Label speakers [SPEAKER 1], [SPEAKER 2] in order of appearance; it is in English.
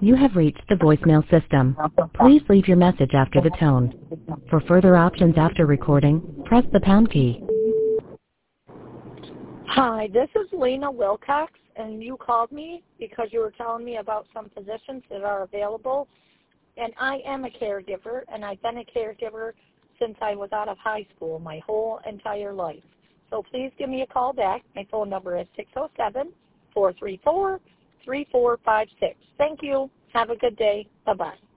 [SPEAKER 1] You have reached the voicemail system. Please leave your message after the tone. For further options after recording, press the pound key.
[SPEAKER 2] Hi, this is Lena Wilcox, and you called me because you were telling me about some positions that are available. And I am a caregiver, and I've been a caregiver since I was out of high school my whole entire life. So please give me a call back. My phone number is 607-434-3456. Thank you. Have a good day. Bye-bye.